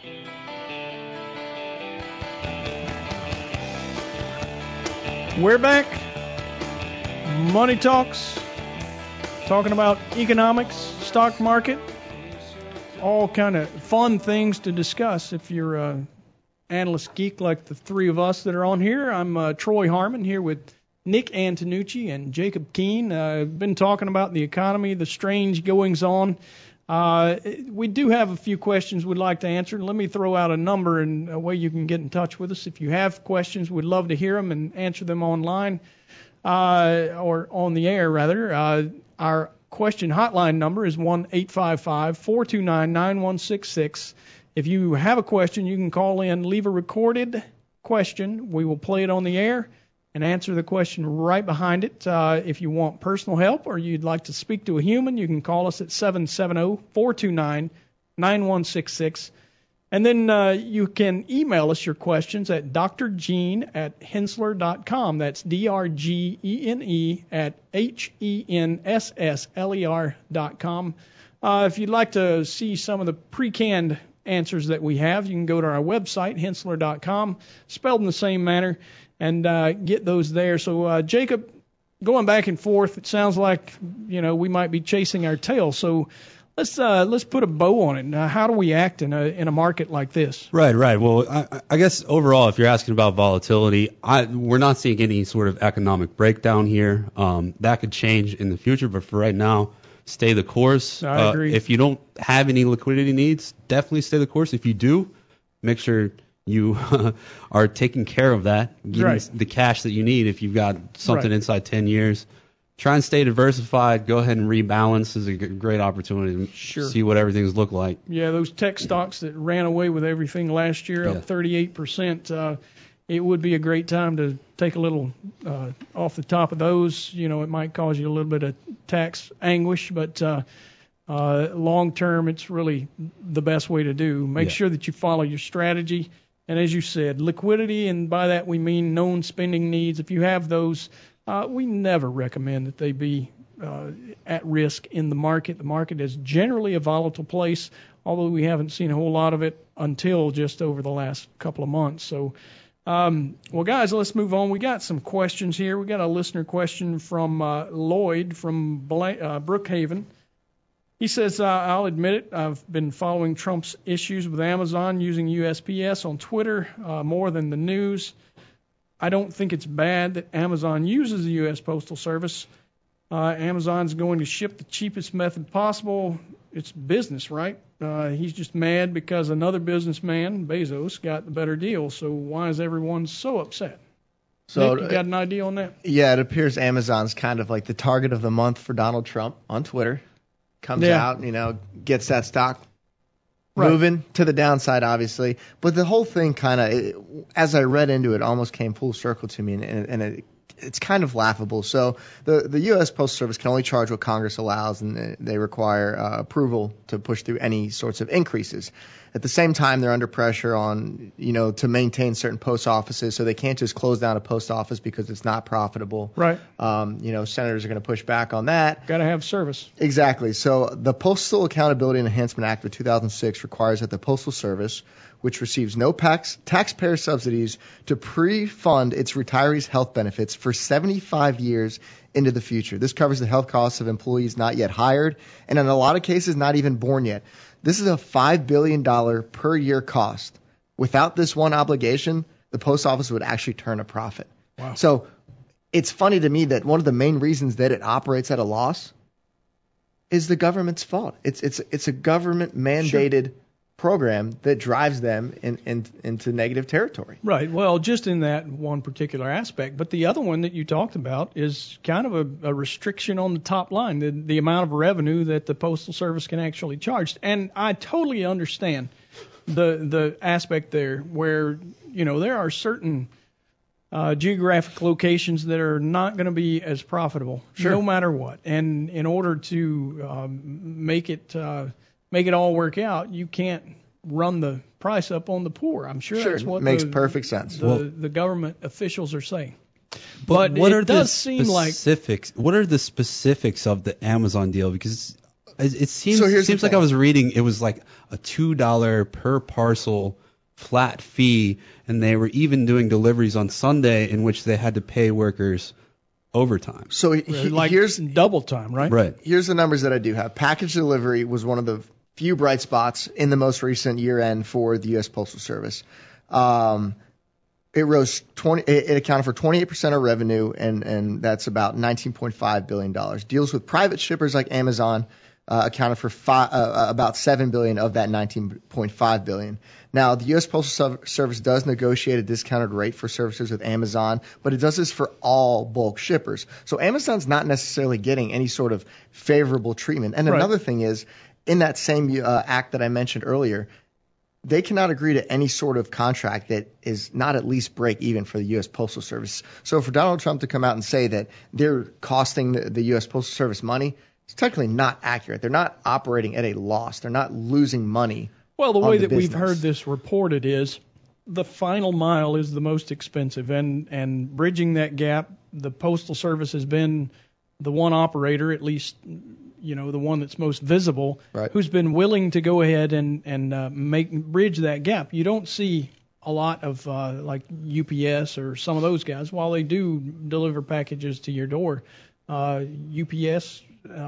We're back. Money Talks. Talking about economics, stock market, all kind of fun things to discuss. If you're an analyst geek like the three of us that are on here, I'm Troy Harmon here with Nick Antonucci and Jacob Keene. I've been talking about the economy, the strange goings on. We do have a few questions we'd like to answer. Let me throw out a number and a way you can get in touch with us. If you have questions, we'd love to hear them and answer them online or on the air, rather. Our question hotline number is 1-855-429-9166. If you have a question, you can call in, leave a recorded question. We will play it on the air and answer the question right behind it. If you want personal help or you'd like to speak to a human, you can call us at 770-429-9166. And then you can email us your questions at drgene@henssler.com. That's DRGENE at HENSSLER.com. If you'd like to see some of the pre-canned answers that we have, you can go to our website, henssler.com, spelled in the same manner, and get those there. So, Jacob, going back and forth, it sounds like, we might be chasing our tail. So let's put a bow on it. How do we act in a market like this? Right. Well, I guess overall, if you're asking about volatility, we're not seeing any sort of economic breakdown here. That could change in the future, but for right now, stay the course. I agree. If you don't have any liquidity needs, definitely stay the course. If you do, make sure you are taking care of that, getting the cash that you need. If you've got something inside 10 years, try and stay diversified. Go ahead and rebalance. This is a great opportunity to see what everything's look like. Yeah, those tech stocks that ran away with everything last year, up 38%, it would be a great time to take a little off the top of those. It might cause you a little bit of tax anguish, but long term, it's really the best way to do. Make sure that you follow your strategy. And as you said, liquidity, and by that we mean known spending needs. If you have those, we never recommend that they be at risk in the market. The market is generally a volatile place, although we haven't seen a whole lot of it until just over the last couple of months. So, well, guys, let's move on. We got some questions here. We got a listener question from Lloyd from Brookhaven. He says, I'll admit it, I've been following Trump's issues with Amazon using USPS on Twitter more than the news. I don't think it's bad that Amazon uses the U.S. Postal Service. Amazon's going to ship the cheapest method possible. It's business, right? He's just mad because another businessman, Bezos, got the better deal. So why is everyone so upset? So Nick, you got an idea on that? Yeah, it appears Amazon's kind of like the target of the month for Donald Trump on Twitter. Comes out, gets that stock moving to the downside, obviously. But the whole thing kind of, as I read into it, almost came full circle to me, and it's kind of laughable. So the U.S. Postal Service can only charge what Congress allows, and they require approval to push through any sorts of increases. At the same time, they're under pressure on, to maintain certain post offices, so they can't just close down a post office because it's not profitable. Right. Senators are going to push back on that. Got to have service. Exactly. So the Postal Accountability and Enhancement Act of 2006 requires that the Postal Service, which receives no taxpayer subsidies, to pre-fund its retirees' health benefits for 75 years into the future. This covers the health costs of employees not yet hired, and in a lot of cases, not even born yet. This is a $5 billion per year cost. Without this one obligation, the post office would actually turn a profit. Wow. So it's funny to me that one of the main reasons that it operates at a loss is the government's fault. It's a government mandated program that drives them into negative territory. Right. Well, just in that one particular aspect. But the other one that you talked about is kind of a restriction on the top line, the amount of revenue that the Postal Service can actually charge. And I totally understand the aspect there where, there are certain geographic locations that are not going to be as profitable, no matter what. And in order to make it all work out, you can't run the price up on the poor. I'm sure that's what makes perfect sense. The government officials are saying. But what are the specifics of the Amazon deal? Because it seems like I was reading it was like a $2 per parcel flat fee, and they were even doing deliveries on Sunday in which they had to pay workers overtime. So here's double time, right? Right. Here's the numbers that I do have. Package delivery was one of the few bright spots in the most recent year end for the U.S. Postal Service. It rose it accounted for 28% of revenue, and that's about $19.5 billion. Deals with private shippers like Amazon accounted for about $7 billion of that $19.5 billion. Now, the U.S. Postal Service does negotiate a discounted rate for services with Amazon, but it does this for all bulk shippers. So Amazon's not necessarily getting any sort of favorable treatment. And another thing is, in that same act that I mentioned earlier, they cannot agree to any sort of contract that is not at least break even for the U.S. Postal Service. So for Donald Trump to come out and say that they're costing the U.S. Postal Service money, it's technically not accurate. They're not operating at a loss. They're not losing money. Well, the way that we've heard this reported is the final mile is the most expensive, and bridging that gap, the Postal Service has been the one operator, at least, the one that's most visible, right, who's been willing to go ahead and bridge that gap. You don't see a lot of like UPS or some of those guys. While they do deliver packages to your door, UPS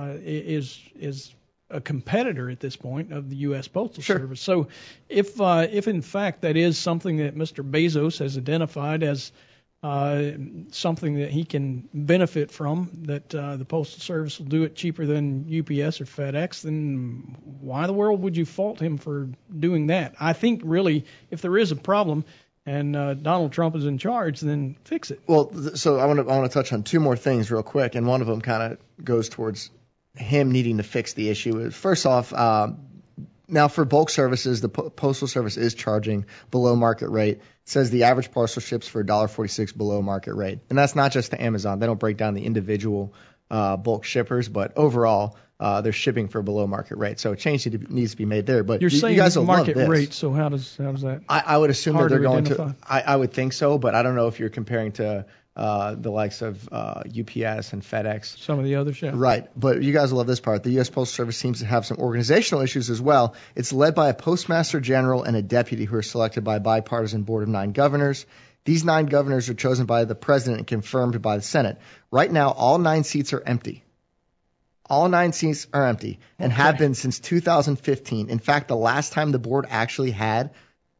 is a competitor at this point of the U.S. Postal Service. So if in fact that is something that Mr. Bezos has identified as something that he can benefit from, that the Postal Service will do it cheaper than UPS or FedEx, then why in the world would you fault him for doing that? I think really if there is a problem and Donald Trump is in charge, then fix it. Well, so I want to touch on two more things real quick, and one of them kind of goes towards him needing to fix the issue. First off, now for bulk services, the Postal Service is charging below market rate. It says the average parcel ships for $1.46 below market rate. And that's not just to Amazon. They don't break down the individual bulk shippers, but overall they're shipping for below market rate. So a change needs to be made there. But you're saying you guys will market love this. rate, so how does that? I would assume that they're going identify? to. I would think so, but I don't know if you're comparing to the likes of UPS and FedEx. Some of the others, yeah. Right, but you guys will love this part. The U.S. Postal Service seems to have some organizational issues as well. It's led by a postmaster general and a deputy who are selected by a bipartisan board of 9 governors. These 9 governors are chosen by the president and confirmed by the Senate. Right now, all 9 seats are empty. All 9 seats are empty and have been since 2015. In fact, the last time the board actually had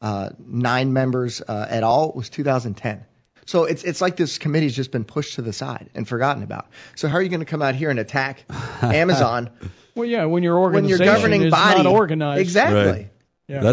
9 members at all was 2010. So it's like this committee's just been pushed to the side and forgotten about. So how are you going to come out here and attack Amazon? Well, yeah, when your organization governing is body, not organized. Exactly. Right. Yeah.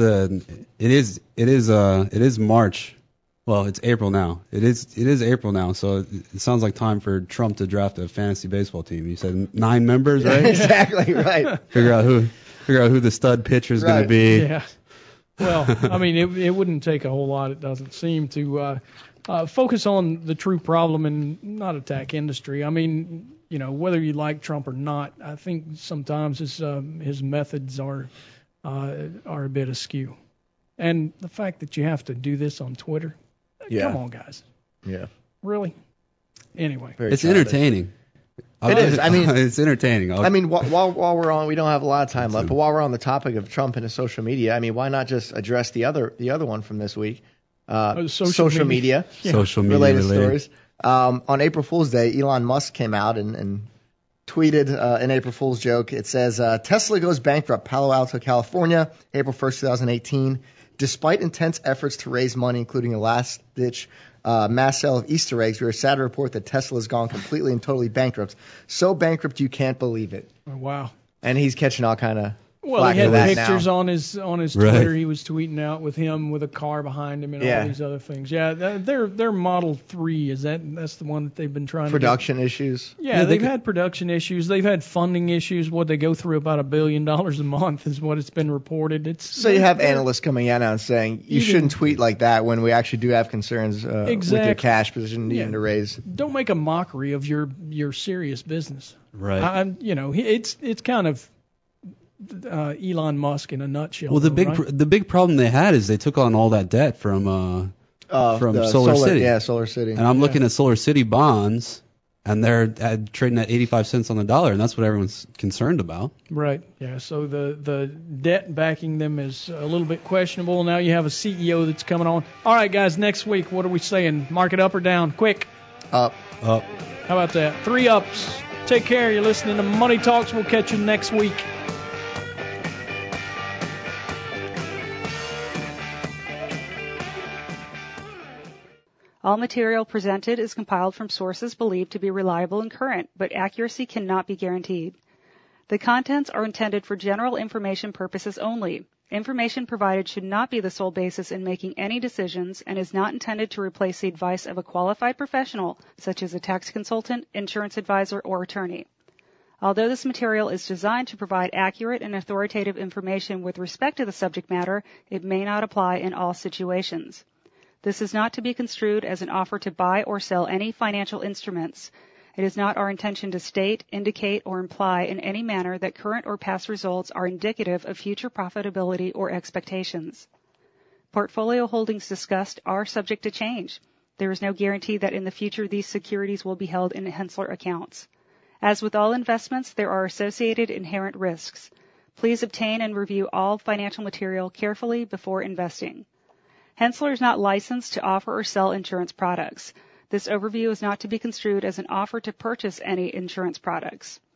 It is March. Well, it's April now. It is April now. So it sounds like time for Trump to draft a fantasy baseball team. You said 9 members, right? Exactly right. Figure out who the stud pitcher is going to be. Yeah. Well, I mean, it wouldn't take a whole lot, it doesn't seem, to focus on the true problem and not attack industry. I mean, whether you like Trump or not, I think sometimes his methods are a bit askew. And the fact that you have to do this on Twitter, come on, guys. Yeah. Really? Anyway. It's entertaining. It is. I mean, it's entertaining. While we're on, we don't have a lot of time left, but while we're on the topic of Trump and his social media, I mean, why not just address the other one from this week? Social media. Yeah. Social media related stories. On April Fool's Day, Elon Musk came out and tweeted an April Fool's joke. It says, Tesla goes bankrupt, Palo Alto, California, April 1st, 2018. Despite intense efforts to raise money, including a last-ditch mass sale of Easter eggs, we are sad to report that Tesla has gone completely and totally bankrupt. So bankrupt you can't believe it. Oh, wow. And he's catching all kind of Well, he had that pictures now. on his Right. Twitter. He was tweeting out with him with a car behind him and all these other things. Yeah, their Model 3 that's the one that they've been trying production issues. Yeah, they've had production issues. They've had funding issues. They go through about $1 billion a month is what it's been reported. So you have analysts coming out now and saying you shouldn't tweet like that when we actually do have concerns with your cash position needing to raise. Don't make a mockery of your serious business. Right. It's kind of Elon Musk in a nutshell. Well, the big problem they had is they took on all that debt from Solar City. Yeah, Solar City. And I'm looking at Solar City bonds, and they're trading at 85 cents on the dollar, and that's what everyone's concerned about. Right. Yeah. So the debt backing them is a little bit questionable. Now you have a CEO that's coming on. All right, guys. Next week, what are we saying? Market up or down? Quick. Up. Up. How about that? 3 ups. Take care. You're listening to Money Talks. We'll catch you next week. All material presented is compiled from sources believed to be reliable and current, but accuracy cannot be guaranteed. The contents are intended for general information purposes only. Information provided should not be the sole basis in making any decisions and is not intended to replace the advice of a qualified professional, such as a tax consultant, insurance advisor, or attorney. Although this material is designed to provide accurate and authoritative information with respect to the subject matter, it may not apply in all situations. This is not to be construed as an offer to buy or sell any financial instruments. It is not our intention to state, indicate, or imply in any manner that current or past results are indicative of future profitability or expectations. Portfolio holdings discussed are subject to change. There is no guarantee that in the future these securities will be held in Henssler accounts. As with all investments, there are associated inherent risks. Please obtain and review all financial material carefully before investing. Henssler is not licensed to offer or sell insurance products. This overview is not to be construed as an offer to purchase any insurance products.